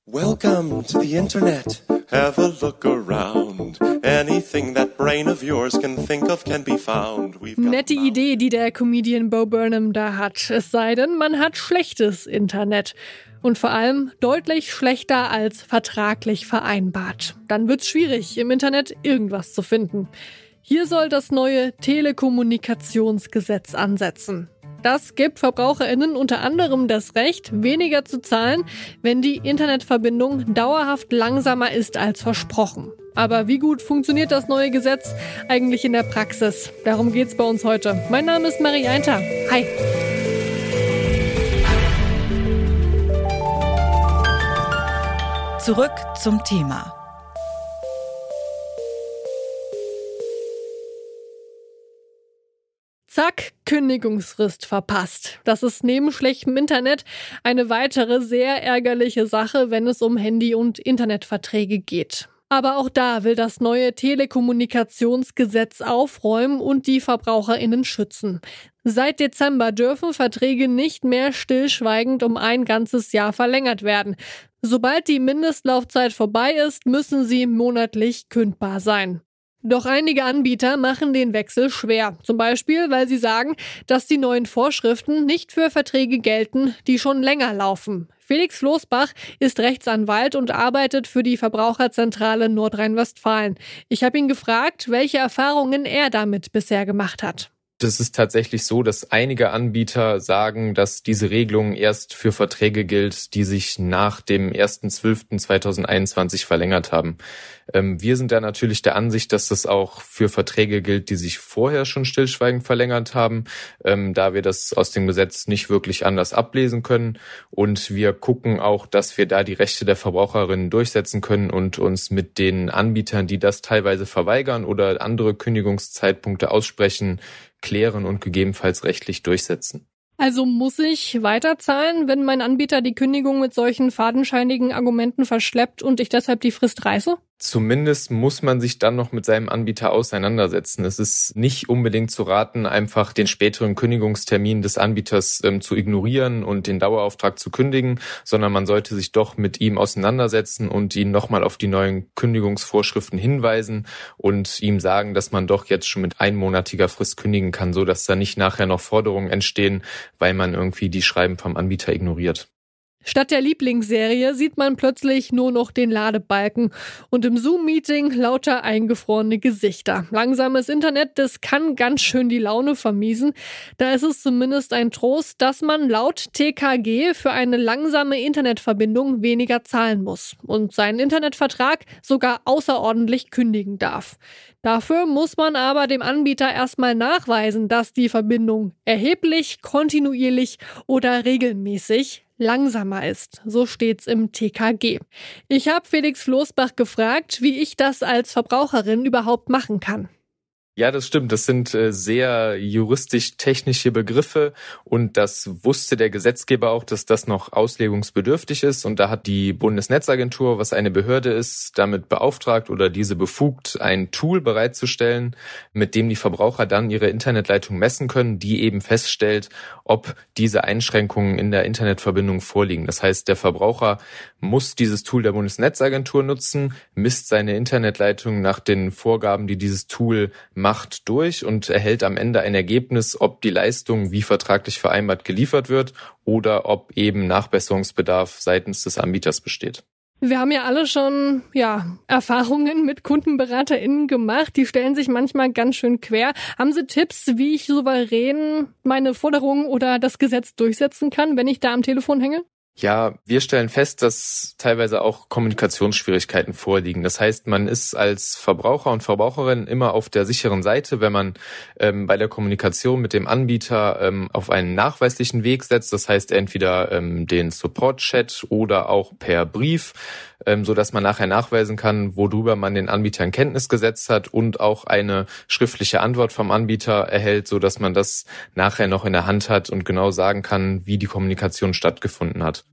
Welcome to the Internet. Have a look around. Anything that brain of yours can think of can be found. Nette Idee, die der Comedian Bo Burnham da hat. Es sei denn, man hat schlechtes Internet. Und vor allem deutlich schlechter als vertraglich vereinbart. Dann wird's schwierig, im Internet irgendwas zu finden. Hier soll das neue Telekommunikationsgesetz ansetzen. Das gibt VerbraucherInnen unter anderem das Recht, weniger zu zahlen, wenn die Internetverbindung dauerhaft langsamer ist als versprochen. Aber wie gut funktioniert das neue Gesetz eigentlich in der Praxis? Darum geht's bei uns heute. Mein Name ist Marie Einter. Hi. Zurück zum Thema. Zack, Kündigungsfrist verpasst. Das ist neben schlechtem Internet eine weitere sehr ärgerliche Sache, wenn es um Handy- und Internetverträge geht. Aber auch da will das neue Telekommunikationsgesetz aufräumen und die VerbraucherInnen schützen. Seit Dezember dürfen Verträge nicht mehr stillschweigend um ein ganzes Jahr verlängert werden. Sobald die Mindestlaufzeit vorbei ist, müssen sie monatlich kündbar sein. Doch einige Anbieter machen den Wechsel schwer. Zum Beispiel, weil sie sagen, dass die neuen Vorschriften nicht für Verträge gelten, die schon länger laufen. Felix Floßbach ist Rechtsanwalt und arbeitet für die Verbraucherzentrale Nordrhein-Westfalen. Ich habe ihn gefragt, welche Erfahrungen er damit bisher gemacht hat. Es ist tatsächlich so, dass einige Anbieter sagen, dass diese Regelung erst für Verträge gilt, die sich nach dem 1.12.2021 verlängert haben. Wir sind da natürlich der Ansicht, dass das auch für Verträge gilt, die sich vorher schon stillschweigend verlängert haben, da wir das aus dem Gesetz nicht wirklich anders ablesen können. Und wir gucken auch, dass wir da die Rechte der Verbraucherinnen durchsetzen können und uns mit den Anbietern, die das teilweise verweigern oder andere Kündigungszeitpunkte aussprechen, klären und gegebenenfalls rechtlich durchsetzen. Also muss ich weiterzahlen, wenn mein Anbieter die Kündigung mit solchen fadenscheinigen Argumenten verschleppt und ich deshalb die Frist reiße? Zumindest muss man sich dann noch mit seinem Anbieter auseinandersetzen. Es ist nicht unbedingt zu raten, einfach den späteren Kündigungstermin des Anbieters zu ignorieren und den Dauerauftrag zu kündigen, sondern man sollte sich doch mit ihm auseinandersetzen und ihn nochmal auf die neuen Kündigungsvorschriften hinweisen und ihm sagen, dass man doch jetzt schon mit einmonatiger Frist kündigen kann, so dass da nicht nachher noch Forderungen entstehen, weil man irgendwie die Schreiben vom Anbieter ignoriert. Statt der Lieblingsserie sieht man plötzlich nur noch den Ladebalken und im Zoom-Meeting lauter eingefrorene Gesichter. Langsames Internet, das kann ganz schön die Laune vermiesen. Da ist es zumindest ein Trost, dass man laut TKG für eine langsame Internetverbindung weniger zahlen muss und seinen Internetvertrag sogar außerordentlich kündigen darf. Dafür muss man aber dem Anbieter erstmal nachweisen, dass die Verbindung erheblich, kontinuierlich oder regelmäßig langsamer ist. So steht's im TKG. Ich habe Felix Floßbach gefragt, wie ich das als Verbraucherin überhaupt machen kann. Ja, das stimmt. Das sind sehr juristisch-technische Begriffe und das wusste der Gesetzgeber auch, dass das noch auslegungsbedürftig ist. Und da hat die Bundesnetzagentur, was eine Behörde ist, damit beauftragt oder diese befugt, ein Tool bereitzustellen, mit dem die Verbraucher dann ihre Internetleitung messen können, die eben feststellt, ob diese Einschränkungen in der Internetverbindung vorliegen. Das heißt, der Verbraucher muss dieses Tool der Bundesnetzagentur nutzen, misst seine Internetleitung nach den Vorgaben, die dieses Tool macht, durch und erhält am Ende ein Ergebnis, ob die Leistung wie vertraglich vereinbart geliefert wird oder ob eben Nachbesserungsbedarf seitens des Anbieters besteht. Wir haben ja alle schon Erfahrungen mit KundenberaterInnen gemacht. Die stellen sich manchmal ganz schön quer. Haben Sie Tipps, wie ich souverän meine Forderungen oder das Gesetz durchsetzen kann, wenn ich da am Telefon hänge? Ja, wir stellen fest, dass teilweise auch Kommunikationsschwierigkeiten vorliegen. Das heißt, man ist als Verbraucher und Verbraucherin immer auf der sicheren Seite, wenn man bei der Kommunikation mit dem Anbieter auf einen nachweislichen Weg setzt. Das heißt, entweder den Support-Chat oder auch per Brief, so dass man nachher nachweisen kann, worüber man den Anbieter in Kenntnis gesetzt hat und auch eine schriftliche Antwort vom Anbieter erhält, so dass man das nachher noch in der Hand hat und genau sagen kann, wie die Kommunikation stattgefunden hat.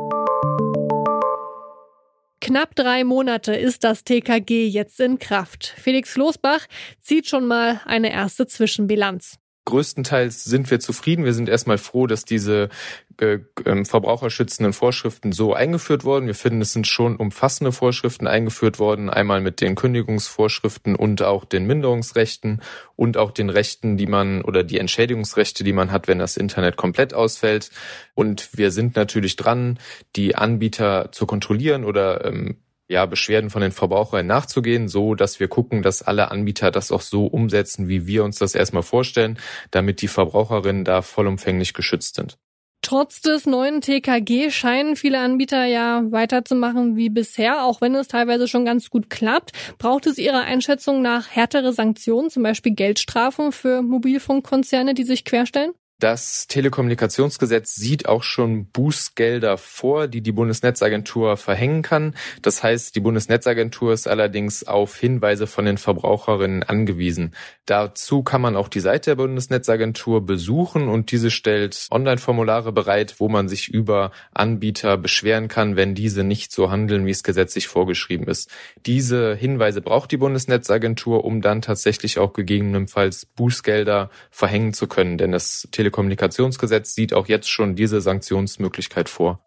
Knapp 3 Monate ist das TKG jetzt in Kraft. Felix Floßbach zieht schon mal eine erste Zwischenbilanz. größtenteils sind wir zufrieden. Wir sind erstmal froh, dass diese verbraucherschützenden Vorschriften so eingeführt wurden. Wir finden, es sind schon umfassende Vorschriften eingeführt worden, einmal mit den Kündigungsvorschriften und auch den Minderungsrechten und auch den Rechten, die man oder die Entschädigungsrechte, die man hat, wenn das Internet komplett ausfällt. Und wir sind natürlich dran, die Anbieter zu kontrollieren oder Beschwerden von den Verbrauchern nachzugehen, so dass wir gucken, dass alle Anbieter das auch so umsetzen, wie wir uns das erstmal vorstellen, damit die Verbraucherinnen da vollumfänglich geschützt sind. Trotz des neuen TKG scheinen viele Anbieter ja weiterzumachen wie bisher, auch wenn es teilweise schon ganz gut klappt. Braucht es Ihrer Einschätzung nach härtere Sanktionen, zum Beispiel Geldstrafen für Mobilfunkkonzerne, die sich querstellen? Das Telekommunikationsgesetz sieht auch schon Bußgelder vor, die die Bundesnetzagentur verhängen kann. Das heißt, die Bundesnetzagentur ist allerdings auf Hinweise von den Verbraucherinnen angewiesen. Dazu kann man auch die Seite der Bundesnetzagentur besuchen und diese stellt Online-Formulare bereit, wo man sich über Anbieter beschweren kann, wenn diese nicht so handeln, wie es gesetzlich vorgeschrieben ist. Diese Hinweise braucht die Bundesnetzagentur, um dann tatsächlich auch gegebenenfalls Bußgelder verhängen zu können, denn das Telekommunikationsgesetz sieht auch jetzt schon diese Sanktionsmöglichkeit vor.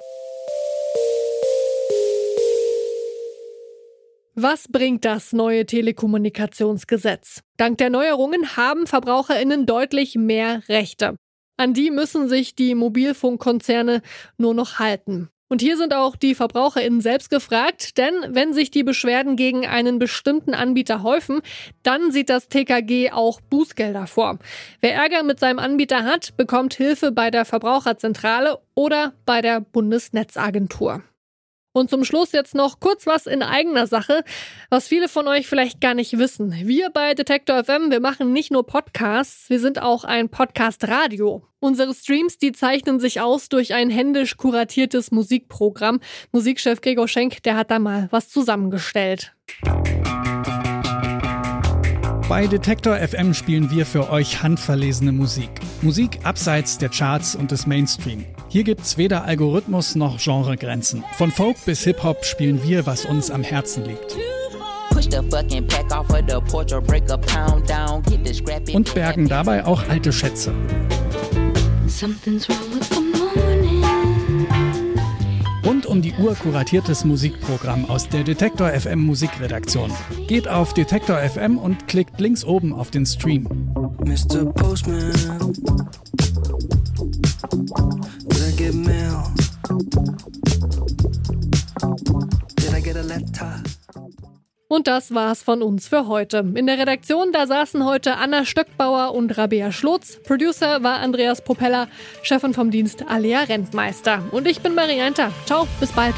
Was bringt das neue Telekommunikationsgesetz? Dank der Neuerungen haben VerbraucherInnen deutlich mehr Rechte. An die müssen sich die Mobilfunkkonzerne nur noch halten. Und hier sind auch die VerbraucherInnen selbst gefragt, denn wenn sich die Beschwerden gegen einen bestimmten Anbieter häufen, dann sieht das TKG auch Bußgelder vor. Wer Ärger mit seinem Anbieter hat, bekommt Hilfe bei der Verbraucherzentrale oder bei der Bundesnetzagentur. Und zum Schluss jetzt noch kurz was in eigener Sache, was viele von euch vielleicht gar nicht wissen. Wir bei Detektor FM, wir machen nicht nur Podcasts, wir sind auch ein Podcast-Radio. Unsere Streams, die zeichnen sich aus durch ein händisch kuratiertes Musikprogramm. Musikchef Gregor Schenk, der hat da mal was zusammengestellt. Bei Detektor FM spielen wir für euch handverlesene Musik. Musik abseits der Charts und des Mainstream. Hier gibt's weder Algorithmus noch Genregrenzen. Von Folk bis Hip-Hop spielen wir, was uns am Herzen liegt. Und bergen dabei auch alte Schätze. Rund um die Uhr kuratiertes Musikprogramm aus der Detektor FM Musikredaktion. Geht auf Detektor FM und klickt links oben auf den Stream. Mr. Postman, did I get mail? Did I get a letter? Und das war's von uns für heute. In der Redaktion, da saßen heute Anna Stöckbauer und Rabea Schlotz. Producer war Andreas Propeller, Chefin vom Dienst Alea Rentmeister. Und ich bin Marianta. Ciao, bis bald.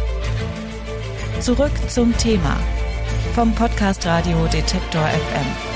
Zurück zum Thema vom Podcast Radio Detektor FM.